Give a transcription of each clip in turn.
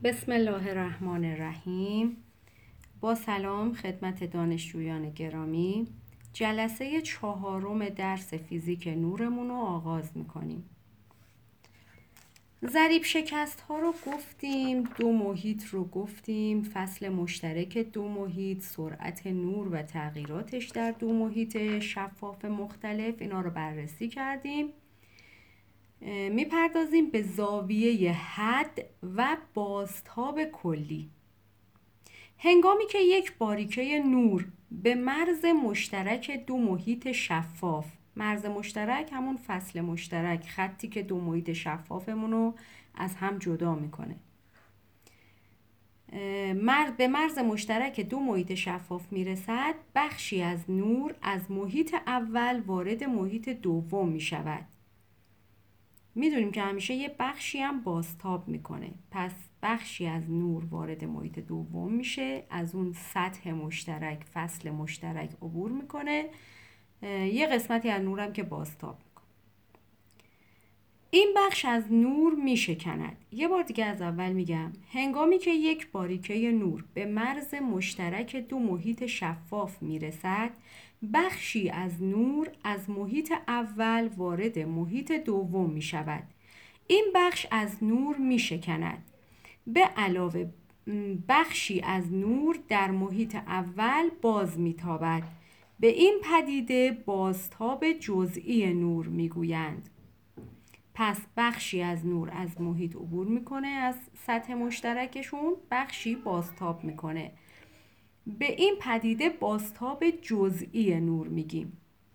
بسم الله الرحمن الرحیم. با سلام خدمت دانشجویان گرامی. جلسه 4 درس فیزیک نورمون رو آغاز میکنیم. ضریب شکست ها رو گفتیم، دو محیط رو گفتیم، فصل مشترک دو محیط، سرعت نور و تغییراتش در دو محیط شفاف مختلف، اینا رو بررسی کردیم. میپردازیم به زاویه حد و بازتاب کلی. هنگامی که یک باریکه نور به مرز مشترک دو محیط شفاف، مرز مشترک همون فصل مشترک، خطی که دو محیط شفافمون رو از هم جدا میکنه، به مرز مشترک دو محیط شفاف میرسد، بخشی از نور از محیط اول وارد محیط دوم میشود. میدونیم که همیشه یه بخشی هم بازتاب میکنه، پس بخشی از نور وارد محیط دوم میشه، از اون سطح مشترک، فصل مشترک عبور میکنه، یه قسمتی از نور هم که بازتاب میکنه. این بخش از نور میشکند. یه بار دیگه از اول میگم، هنگامی که یک باریکه نور به مرز مشترک دو محیط شفاف میرسد، بخشی از نور از محیط اول وارد محیط دوم می شود. این بخش از نور می شکند. به علاوه بخشی از نور در محیط اول باز می تابد. به این پدیده بازتاب جزئی نور می گویند. پس بخشی از نور از محیط عبور میکنه، از سطح مشترکشون، بخشی بازتاب میکنه. به این پدیده بازتاب جزئی نور میگیم.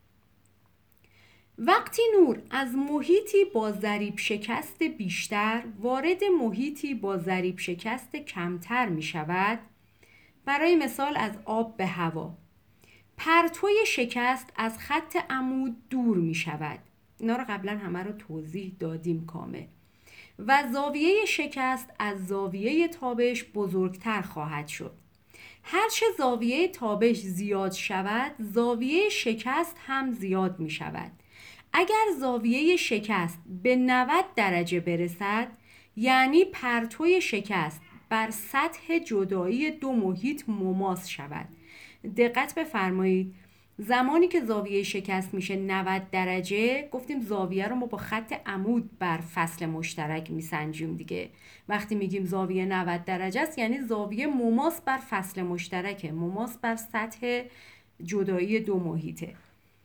وقتی نور از محیطی با ضریب شکست بیشتر وارد محیطی با ضریب شکست کمتر می شود، برای مثال از آب به هوا، پرتوی شکست از خط عمود دور می شود. اینا رو قبلا همه رو توضیح دادیم کامل. و زاویه شکست از زاویه تابش بزرگتر خواهد شد. هرچه زاویه تابش زیاد شود، زاویه شکست هم زیاد می شود. اگر زاویه شکست به 90 درجه برسد، یعنی پرتوی شکست بر سطح جدایی دو محیط مماس شود. دقت بفرمایید، زمانی که زاویه شکست میشه 90 درجه، گفتیم زاویه رو ما با خط عمود بر فصل مشترک میسنجیم دیگه. وقتی میگیم زاویه 90 درجه است، یعنی زاویه مماس بر فصل مشترکه، مماس بر سطح جدایی دو محیطه.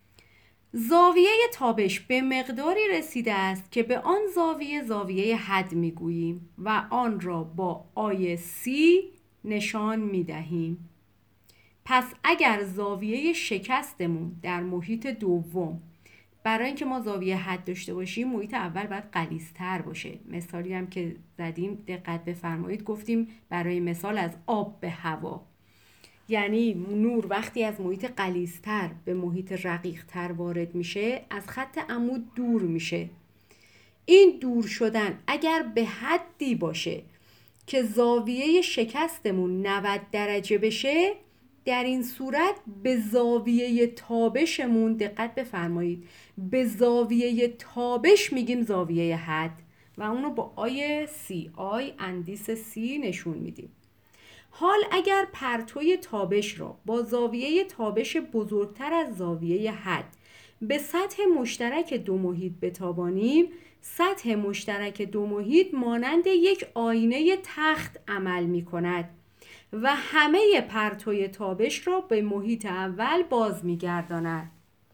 زاویه تابش به مقداری رسیده است که به آن زاویه حد میگوییم و آن را با آی سی نشان میدهیم. پس اگر زاویه شکستمون در محیط دوم، برای اینکه ما زاویه حد داشته باشیم، محیط اول باید غلیظ‌تر باشه. مثالی هم که زدیم دقت بفرمایید، گفتیم برای مثال از آب به هوا، یعنی نور وقتی از محیط غلیظ‌تر به محیط رقیق‌تر وارد میشه، از خط عمود دور میشه. این دور شدن اگر به حدی باشه که زاویه شکستمون 90 درجه بشه، در این صورت به زاویه تابشمون، دقت بفرمایید، به زاویه تابش میگیم زاویه حد و اونو با آی سی، آی اندیس سی نشون میدیم. حال اگر پرتوی تابش را با زاویه تابش بزرگتر از زاویه حد به سطح مشترک دو محیط بتابانیم، سطح مشترک دو محیط مانند یک آینه تخت عمل می کند و همه پرتوی تابش را به محیط اول باز می گرداند.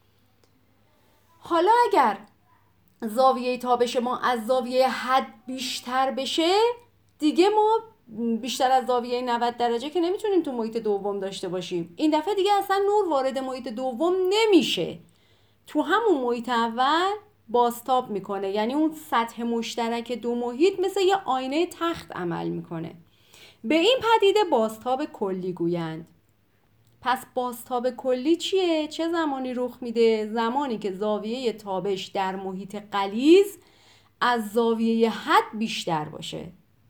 حالا اگر زاویه تابش ما از زاویه حد بیشتر بشه، دیگه ما بیشتر از زاویه 90 درجه که نمیتونیم تو محیط دوم داشته باشیم. این دفعه دیگه اصلا نور وارد محیط دوم نمیشه، تو همون محیط اول بازتاب میکنه، یعنی اون سطح مشترک دو محیط مثل یه آینه تخت عمل میکنه. به این پدیده بازتاب کلی گویند. پس بازتاب کلی چیه؟ چه زمانی رخ میده؟ زمانی که زاویه تابش در محیط غلیظ از زاویه حد بیشتر باشه.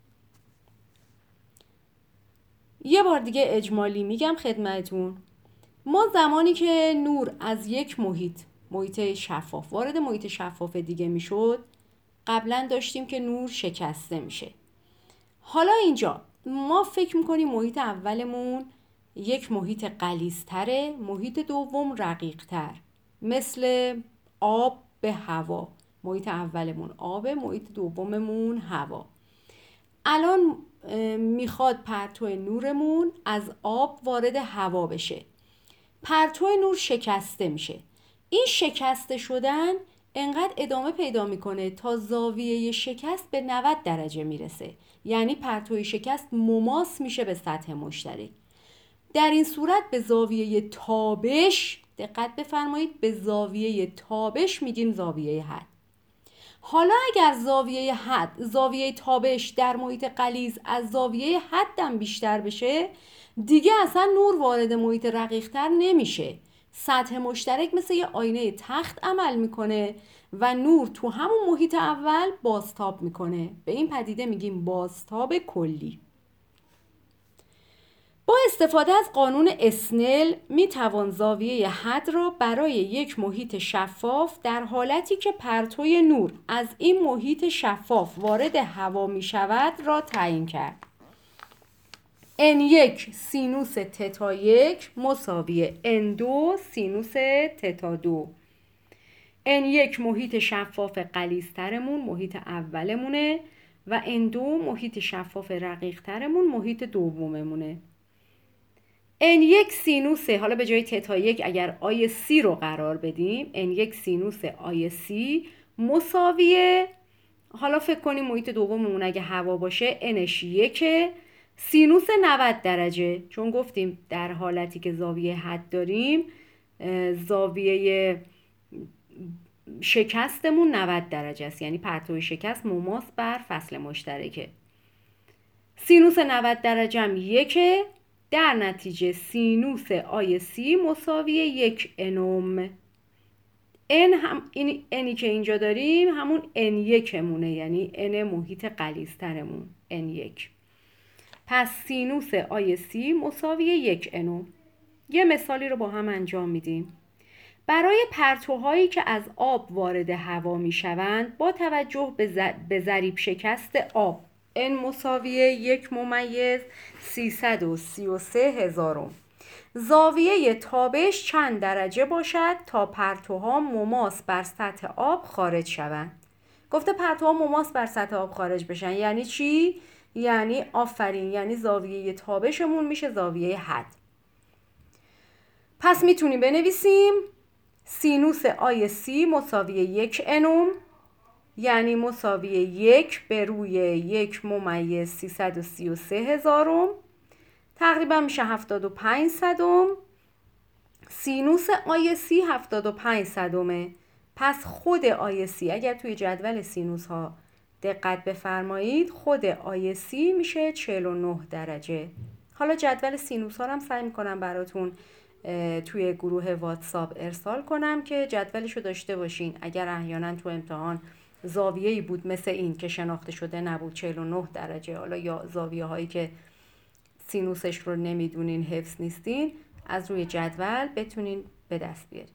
یه بار دیگه اجمالی میگم خدمتون. ما زمانی که نور از یک محیط شفاف وارد محیط شفاف دیگه میشد، قبلا داشتیم که نور شکسته میشه. حالا اینجا ما فکر میکنیم محیط اولمون یک محیط غلیظ‌تره، محیط دوم رقیق‌تر، مثل آب به هوا. محیط اولمون آب، محیط دوممون هوا. الان میخواد پرتو نورمون از آب وارد هوا بشه. پرتو نور شکسته میشه. این شکسته شدن انقدر ادامه پیدا میکنه تا زاویه شکست به 90 درجه میرسه. یعنی پرتوی شکست مماس میشه به سطح مشترک. در این صورت به زاویه تابش، دقت بفرمایید، به زاویه تابش میگیم زاویه حد. حالا اگر زاویه تابش در محیط غلیظ از زاویه حدم بیشتر بشه، دیگه اصلا نور وارد محیط رقیق‌تر نمیشه. سطح مشترک مثل یه آینه تخت عمل میکنه و نور تو همون محیط اول بازتاب میکنه. به این پدیده میگیم بازتاب کلی. با استفاده از قانون اسنل میتوان زاویه حد را برای یک محیط شفاف در حالتی که پرتوی نور از این محیط شفاف وارد هوا میشود را تعیین کرد. N1 سینوس تتا 1 مساوی N2 سینوس تتا 2. N1 محیط شفاف غلیظ‌ترمون محیط اولمونه و N2 محیط شفاف رقیق‌ترمون محیط دوممونه. N1 سینوس، حالا به جای تتا 1 اگر آی سی رو قرار بدیم، N1 سینوس آی سی مساویه، حالا فکر کنیم محیط دوممون اگه هوا باشه Nش 1 سینوس 90 درجه، چون گفتیم در حالتی که زاویه حد داریم زاویه شکستمون 90 درجه است، یعنی پرتوی شکست مماس بر فصل مشترکه. سینوس 90 درجه هم 1، در نتیجه سینوس آی سی مساوی 1 انوم. اینی که اینجا داریم همون N1 مونه، یعنی N محیط غلیظ‌ترمون N1. پس سینوس آی سی مساوی 1 انوم. یه مثالی رو با هم انجام میدیم. برای پرتوهایی که از آب وارد هوا میشوند با توجه به ضریب شکست آب N مساوی 1 ممیز 333,000 زاویه تابش چند درجه باشد تا پرتوها مماس بر سطح آب خارج شوند. گفته پرتوها مماس بر سطح آب خارج بشن، یعنی چی؟ یعنی آفرین، یعنی زاویه تابشمون میشه زاویه حد. پس میتونیم بنویسیم سینوس آی سی مساوی 1 انوم، یعنی مساوی 1 به روی 1 ممیز 333,000 تقریبا میشه 75 صدم. سینوس آی سی 75 صدمه. پس خود آی سی اگر توی جدول سینوس ها دقت بفرمایید، خود آی سی میشه 49 درجه. حالا جدول سینوس ها رو هم سعی میکنم براتون توی گروه واتساپ ارسال کنم که جدولشو داشته باشین. اگر احیانا تو امتحان زاویه‌ای بود مثل این که شناخته شده نبود 49 درجه، حالا یا زاویه هایی که سینوسش رو نمیدونین، حفظ نیستین، از روی جدول بتونین به دست بیارین.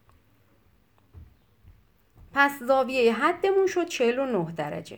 پس زاویه حدمون شد 49 درجه.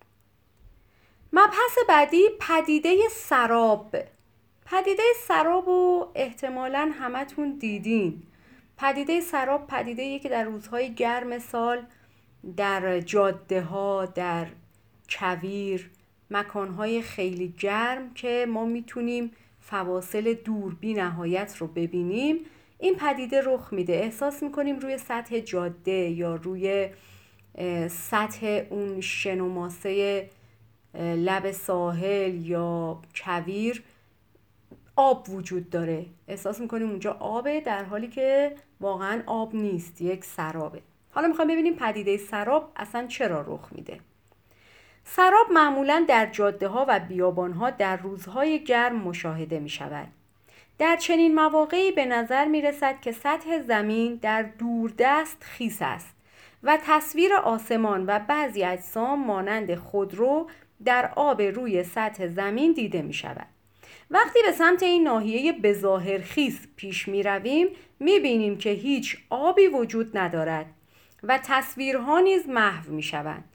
مبحث بعدی پدیده سراب. پدیده سراب رو احتمالاً همتون دیدین. پدیده سراب پدیده‌ایه که در روزهای گرم سال در جاده ها، در کویر، مکانهای خیلی گرم که ما میتونیم فواصل دور بی نهایت رو ببینیم، این پدیده رخ میده. احساس میکنیم روی سطح جاده یا روی سطح اون شن لب ساحل یا کویر آب وجود داره. احساس میکنیم اونجا آبه در حالی که واقعا آب نیست، یک سرابه. حالا میخوایم ببینیم پدیده سراب اصلا چرا رخ میده. سراب معمولاً در جاده ها و بیابان ها در روزهای گرم مشاهده می شود. در چنین مواقعی به نظر می رسد که سطح زمین در دوردست خیس است و تصویر آسمان و بعضی اجسام مانند خودرو در آب روی سطح زمین دیده می شود. وقتی به سمت این ناحیه بظاهر خیس پیش می رویم می بینیم که هیچ آبی وجود ندارد و تصویرها نیز محو می شوند.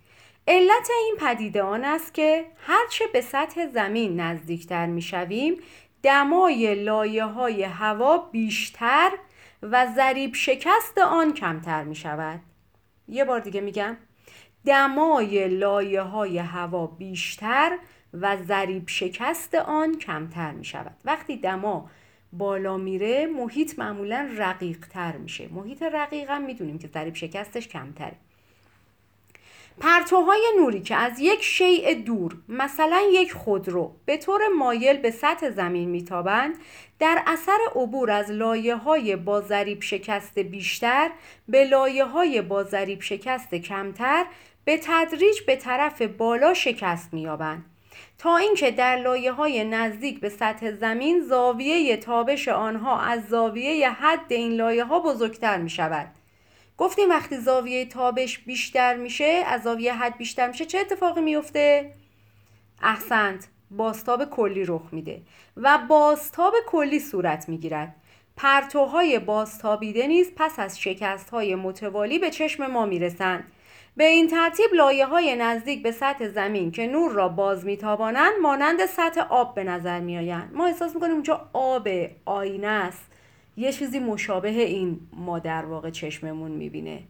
علت این پدیده آن است که هرچه به سطح زمین نزدیکتر می شویم دمای لایه‌های هوا بیشتر و ضریب شکست آن کمتر می شود. یه بار دیگه میگم، دمای لایه‌های هوا بیشتر و ضریب شکست آن کمتر می شود. وقتی دما بالا میره محیط معمولا رقیق تر میشه. محیط رقیق هم میدونیم که ضریب شکستش کمتره. پرتوهای نوری که از یک شیء دور، مثلا یک خودرو، به طور مایل به سطح زمین میتابند، در اثر عبور از لایه‌های با ضریب شکست بیشتر به لایه‌های با ضریب شکست کمتر به تدریج به طرف بالا شکست می‌یابند تا اینکه در لایه‌های نزدیک به سطح زمین زاویه تابش آنها از زاویه حد این لایه‌ها بزرگتر می‌شود. گفتیم وقتی زاویه تابش بیشتر میشه، از زاویه حد بیشتر میشه، چه اتفاقی میفته؟ احسنت، بازتاب کلی رخ میده و بازتاب کلی صورت میگیرد. پرتوهای بازتابیده نیز پس از شکست‌های متوالی به چشم ما میرسند. به این ترتیب لایه‌های نزدیک به سطح زمین که نور را باز میتابانند مانند سطح آب به نظر میآیند. ما احساس میکنیم اونجا آب، آینه است، یه چیزی مشابه این ما در واقع چشممون میبینه.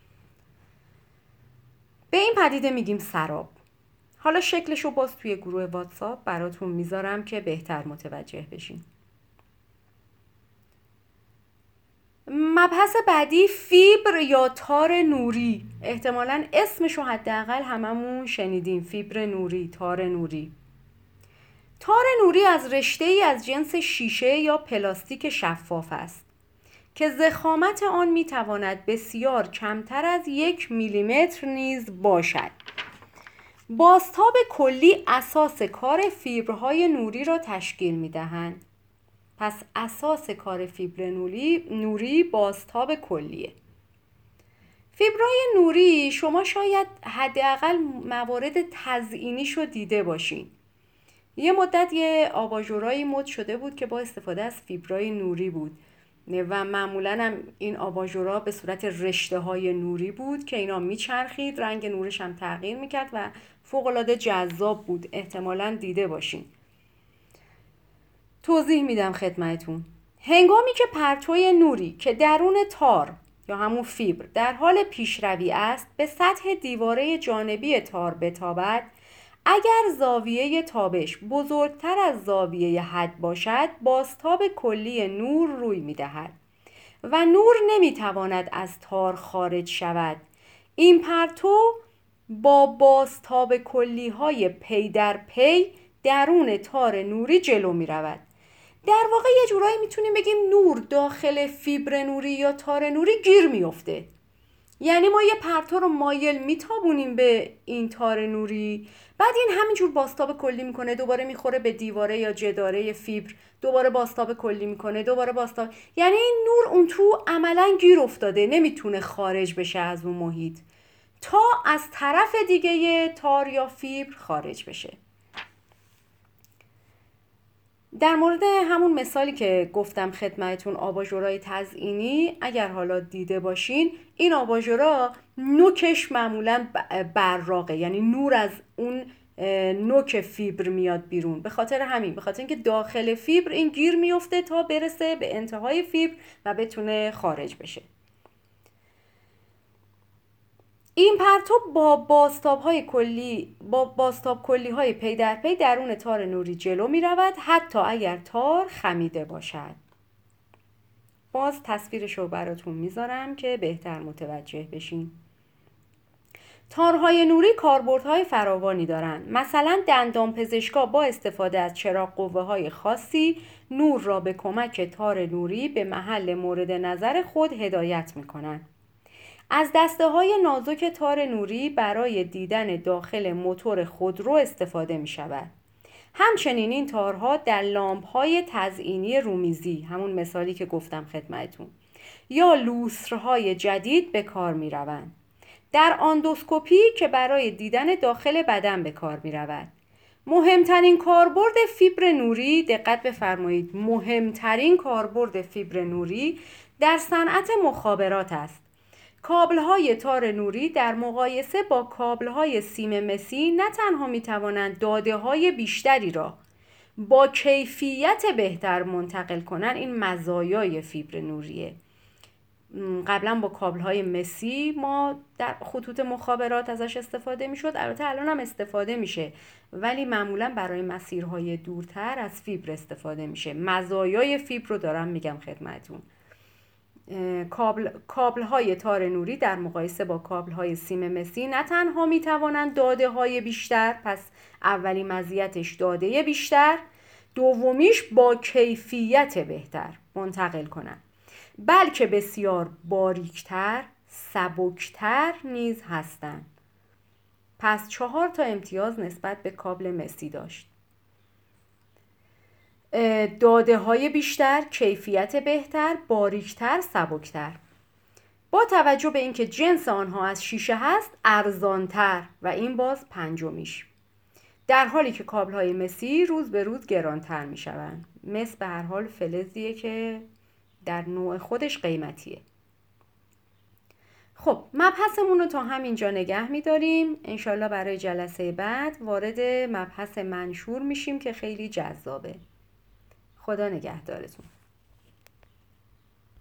به این پدیده میگیم سراب. حالا شکلشو باز توی گروه واتساپ براتون میذارم که بهتر متوجه بشین. مبحث بعدی فیبر یا تار نوری. احتمالاً اسمشو حداقل هممون شنیدیم، فیبر نوری، تار نوری. تار نوری از رشته‌ای از جنس شیشه یا پلاستیک شفاف است که ضخامت آن میتواند بسیار کمتر از 1 میلیمتر نیز باشد. بازتاب کلی اساس کار فیبرهای نوری را تشکیل میدهند. پس اساس کار فیبر نوری بازتاب کلیه. فیبرهای نوری شما شاید حداقل موارد تزئینیشو دیده باشین. یه مدت یه آباژورایی مد شده بود که با استفاده از فیبرهای نوری بود و معمولاً هم این آباژورها به صورت رشته‌های نوری بود که اینا میچرخید، رنگ نورش هم تغییر میکرد و فوق‌العاده جذاب بود. احتمالاً دیده باشین. توضیح میدم خدمتون. هنگامی که پرتوی نوری که درون تار یا همون فیبر در حال پیشروی است به سطح دیواره جانبی تار بتابد، اگر زاویه تابش بزرگتر از زاویه حد باشد بازتاب کلی نور روی میدهد و نور نمیتواند از تار خارج شود. این پرتو با بازتاب کلی های پی در پی درون تار نوری جلو می رود. در واقع یه جورایی میتونیم بگیم نور داخل فیبر نوری یا تار نوری گیر میفته. یعنی ما یه پرتو رو مایل میتابونیم به این تار نوری، بعد این همینجور بازتاب کلی میکنه، دوباره میخوره به دیواره یا جداره فیبر، دوباره بازتاب کلی میکنه، دوباره بازتاب، یعنی این نور اون تو عملا گیر افتاده، نمیتونه خارج بشه از اون محیط تا از طرف دیگه تار یا فیبر خارج بشه. در مورد همون مثالی که گفتم خدمتون، آباژورای تزئینی، اگر حالا دیده باشین، این آباژورا نوکش معمولا براقه، یعنی نور از اون نوک فیبر میاد بیرون. به خاطر همین، به خاطر اینکه داخل فیبر این گیر میفته تا برسه به انتهای فیبر و بتونه خارج بشه. این پرتو با بازتاب کلی های پی در پی درون تار نوری جلو می رود حتی اگر تار خمیده باشد. باز تصویرش رو براتون میذارم که بهتر متوجه بشین. تارهای نوری کاربردهای فراوانی دارند. مثلا دندانپزشکا با استفاده از چراغ قوه های خاصی نور را به کمک تار نوری به محل مورد نظر خود هدایت می کنند. از دسته های نازک تار نوری برای دیدن داخل موتور خودرو استفاده می شود. همچنین این تارها در لامپ های تزئینی رومیزی، همون مثالی که گفتم خدمتون، یا لوسترهای جدید به کار می روند. در آندوسکوپی که برای دیدن داخل بدن به کار می رود. مهمترین کاربرد فیبر نوری، دقت بفرمایید، مهمترین کاربرد فیبر نوری در صنعت مخابرات است. کابل‌های تار نوری در مقایسه با کابل‌های سیم مسی نه تنها می‌توانند داده‌های بیشتری را با کیفیت بهتر منتقل کنند، این مزایای فیبر نوریه. قبلا با کابل‌های مسی ما در خطوط مخابرات ازش استفاده می‌شد، البته الان هم استفاده میشه، ولی معمولا برای مسیرهای دورتر از فیبر استفاده میشه. مزایای فیبر رو دارم میگم خدمتون. کابل‌های تار نوری در مقایسه با کابل‌های سیم مسی نه تنها میتوانند داده‌های بیشتر، پس اولی مزیتش داده بیشتر، دومیش با کیفیت بهتر منتقل کنند، بلکه بسیار باریکتر، سبکتر نیز هستند. پس 4 تا امتیاز نسبت به کابل مسی داشت: داده های بیشتر، کیفیت بهتر، باریکتر، سبکتر. با توجه به اینکه جنس آنها از شیشه هست، ارزانتر و این باز پنجمیش. در حالی که کابل های مسی روز به روز گرانتر می شوند. مس به هر حال فلزیه که در نوع خودش قیمتیه. خب مبحثمون رو تا همینجا نگه می‌داریم. انشالله برای جلسه بعد وارد مبحث منشور میشیم که خیلی جذابه. خدا نگهدارتون.